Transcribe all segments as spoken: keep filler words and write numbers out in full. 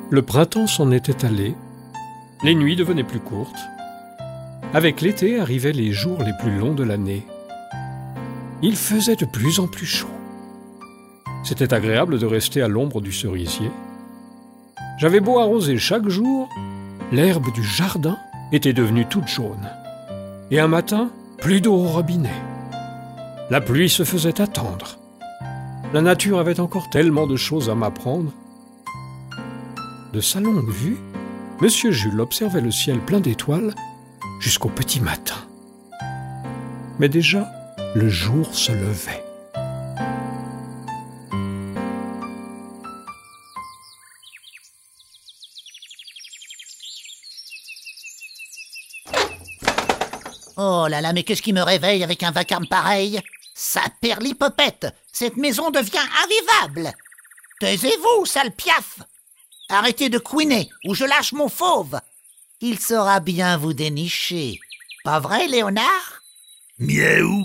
Le printemps s'en était allé, les nuits devenaient plus courtes. Avec l'été arrivaient les jours les plus longs de l'année. Il faisait de plus en plus chaud. C'était agréable de rester à l'ombre du cerisier. J'avais beau arroser chaque jour, l'herbe du jardin était devenue toute jaune. Et un matin, plus d'eau au robinet. La pluie se faisait attendre. La nature avait encore tellement de choses à m'apprendre. De sa longue vue, Monsieur Jules observait le ciel plein d'étoiles jusqu'au petit matin. Mais déjà, le jour se levait. Oh là là, mais qu'est-ce qui me réveille avec un vacarme pareil? Ça perd l'hypopète. Cette maison devient invivable. Taisez-vous, sale piaf. Arrêtez de couiner ou je lâche mon fauve. Il saura bien vous dénicher. Pas vrai, Léonard? Miaou.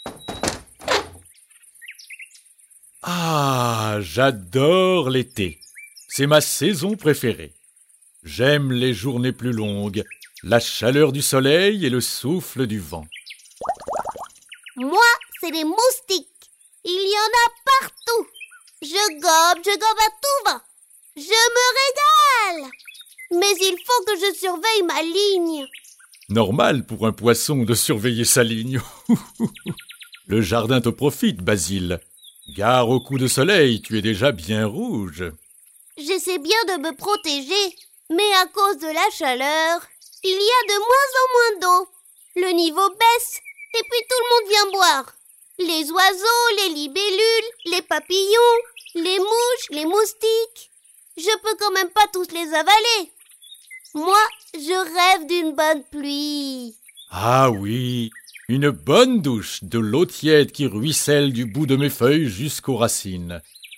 Ah, j'adore l'été. C'est ma saison préférée. J'aime les journées plus longues, la chaleur du soleil et le souffle du vent. Moi, c'est les moustiques. Il y en a partout. Je gobe, je gobe à tout va. Je me régale. Mais il faut que je surveille ma ligne. Normal pour un poisson de surveiller sa ligne. Le jardin te profite, Basile. Gare au coup de soleil, tu es déjà bien rouge. J'essaie bien de me protéger, mais à cause de la chaleur, il y a de moins en moins d'eau. Le niveau baisse, et puis tout le monde vient boire. Les oiseaux, les libellules, les papillons, les mouches, les moustiques. Je peux quand même pas tous les avaler. Moi, je rêve d'une bonne pluie. Ah oui, une bonne douche, de l'eau tiède qui ruisselle du bout de mes feuilles jusqu'aux racines.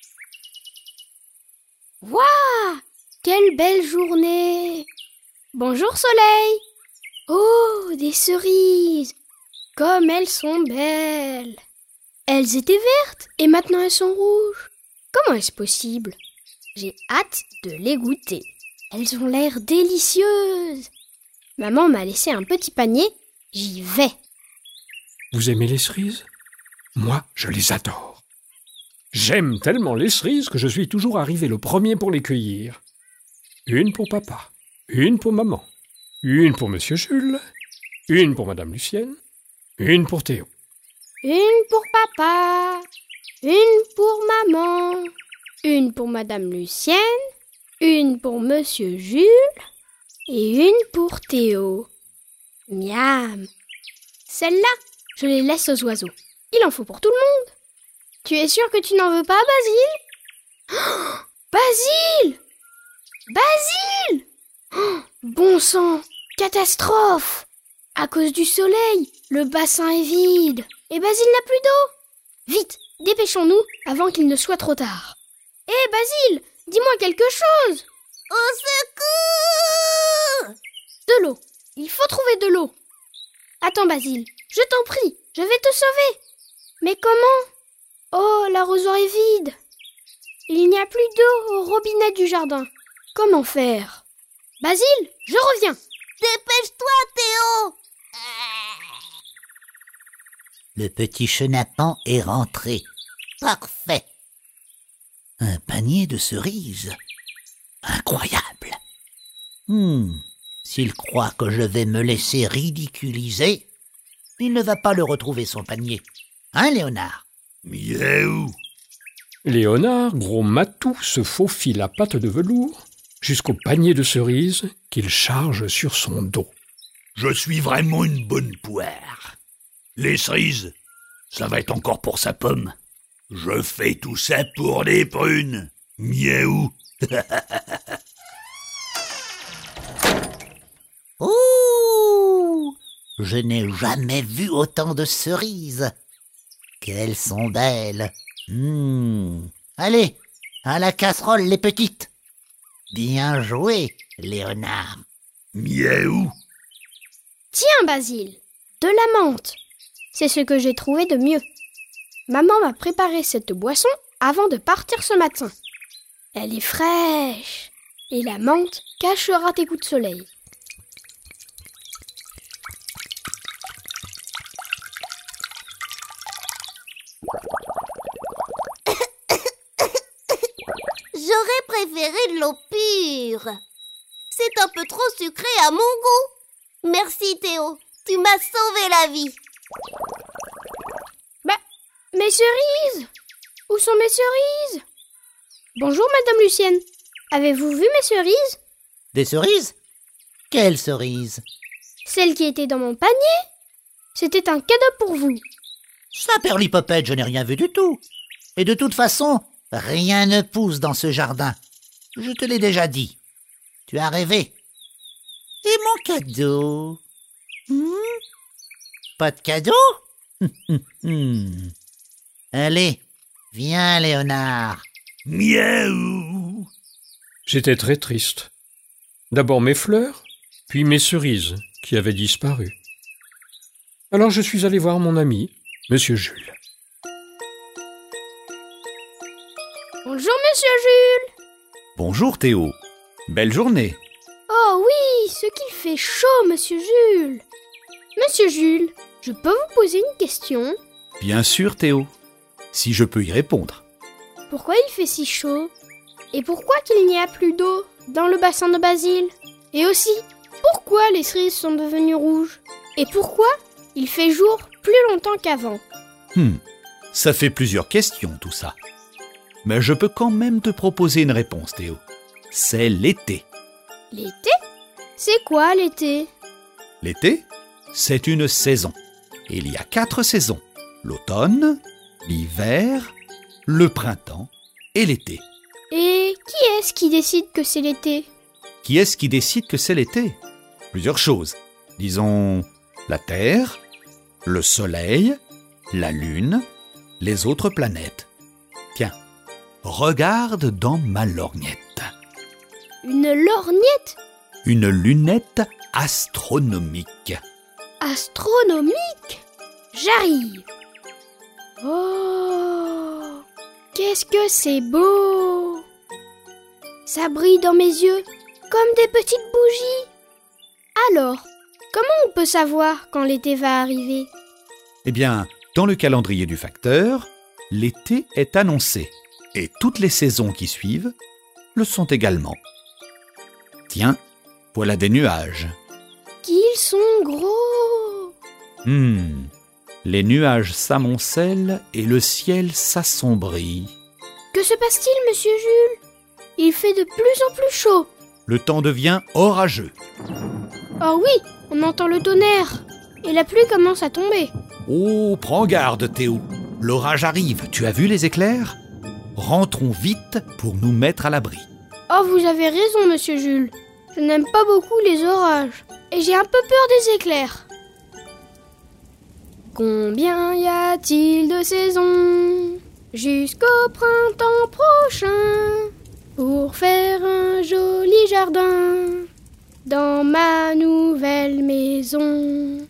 Waouh! Quelle belle journée! Bonjour soleil! Oh, des cerises! Comme elles sont belles! Elles étaient vertes et maintenant elles sont rouges. Comment est-ce possible? J'ai hâte de les goûter. Elles ont l'air délicieuses. Maman m'a laissé un petit panier. J'y vais. Vous aimez les cerises? Moi, je les adore. J'aime tellement les cerises que je suis toujours arrivé le premier pour les cueillir. Une pour papa, une pour maman, une pour Monsieur Jules, une pour Madame Lucienne, une pour Théo. Une pour papa, une pour maman, une pour Madame Lucienne, une pour Monsieur Jules et une pour Théo. Miam! Celle-là, je les laisse aux oiseaux. Il en faut pour tout le monde. Tu es sûr que tu n'en veux pas, Basile? Oh, Basile! Basile! Oh, bon sang! Catastrophe! À cause du soleil, le bassin est vide. Et Basile n'a plus d'eau. Vite, dépêchons-nous avant qu'il ne soit trop tard. Hé, hey, Basile, dis-moi quelque chose. Au secours! De l'eau. Il faut trouver de l'eau. Attends, Basile, je t'en prie, je vais te sauver. Mais comment? Oh, l'arrosoir est vide. Il n'y a plus d'eau au robinet du jardin. Comment faire? Basile, je reviens. Dépêche-toi, Théo! Le petit chenapan est rentré. Parfait. Un panier de cerises. Incroyable. Hmm. S'il croit que je vais me laisser ridiculiser, il ne va pas le retrouver, son panier. Hein, Léonard? Miaou. Léonard, gros matou, se faufile à pattes de velours jusqu'au panier de cerises qu'il charge sur son dos. Je suis vraiment une bonne poire. Les cerises, ça va être encore pour sa pomme. Je fais tout ça pour les prunes. Miaou. Ouh! Je n'ai jamais vu autant de cerises. Qu'elles sont belles. Mmh. Allez, à la casserole, les petites. Bien joué, Léonard. Miaou. Tiens, Basile, de la menthe. C'est ce que j'ai trouvé de mieux. Maman m'a préparé cette boisson avant de partir ce matin. Elle est fraîche et la menthe cachera tes coups de soleil. J'aurais préféré de l'eau pure. C'est un peu trop sucré à mon goût. Merci Théo, tu m'as sauvé la vie. Bah, mes cerises! Où sont mes cerises? Bonjour Madame Lucienne, avez-vous vu mes cerises? Des cerises? Quelles cerises? Celles qui étaient dans mon panier. C'était un cadeau pour vous. Ça, Perlipopette, je n'ai rien vu du tout. Et de toute façon, rien ne pousse dans ce jardin. Je te l'ai déjà dit. Tu as rêvé. Et mon cadeau? Hmm? Pas de cadeau? Allez, viens, Léonard. Miaou! J'étais très triste. D'abord mes fleurs, puis mes cerises, qui avaient disparu. Alors je suis allé voir mon ami, Monsieur Jules. Bonjour Monsieur Jules. Bonjour Théo. Belle journée. Oh oui, ce qu'il fait chaud, Monsieur Jules. Monsieur Jules, je peux vous poser une question? Bien sûr Théo. Si je peux y répondre. Pourquoi il fait si chaud? Et pourquoi qu'il n'y a plus d'eau dans le bassin de Basile? Et aussi, pourquoi les cerises sont devenues rouges? Et pourquoi il fait jour plus longtemps qu'avant? Hmm, ça fait plusieurs questions tout ça. Mais je peux quand même te proposer une réponse Théo. C'est l'été. L'été? C'est quoi l'été? L'été, c'est une saison. Il y a quatre saisons. L'automne, l'hiver, le printemps et l'été. Et qui est-ce qui décide que c'est l'été? Qui est-ce qui décide que c'est l'été? Plusieurs choses. Disons la Terre, le Soleil, la Lune, les autres planètes. Tiens, regarde dans ma lorgnette. Une lorgnette? Une lunette astronomique. Astronomique? J'arrive. Oh, qu'est-ce que c'est beau! Ça brille dans mes yeux comme des petites bougies. Alors, comment on peut savoir quand l'été va arriver? Eh bien, dans le calendrier du facteur, l'été est annoncé et toutes les saisons qui suivent le sont également. Tiens, voilà des nuages. Qu'ils sont gros! Hmm, les nuages s'amoncellent et le ciel s'assombrit. Que se passe-t-il, Monsieur Jules? Il fait de plus en plus chaud. Le temps devient orageux. Oh oui, on entend le tonnerre. Et la pluie commence à tomber. Oh, prends garde, Théo. L'orage arrive. Tu as vu les éclairs? Rentrons vite pour nous mettre à l'abri. Oh, vous avez raison, Monsieur Jules. Je n'aime pas beaucoup les orages. Et j'ai un peu peur des éclairs. Combien y a-t-il de saisons jusqu'au printemps prochain pour faire un joli jardin dans ma nouvelle maison?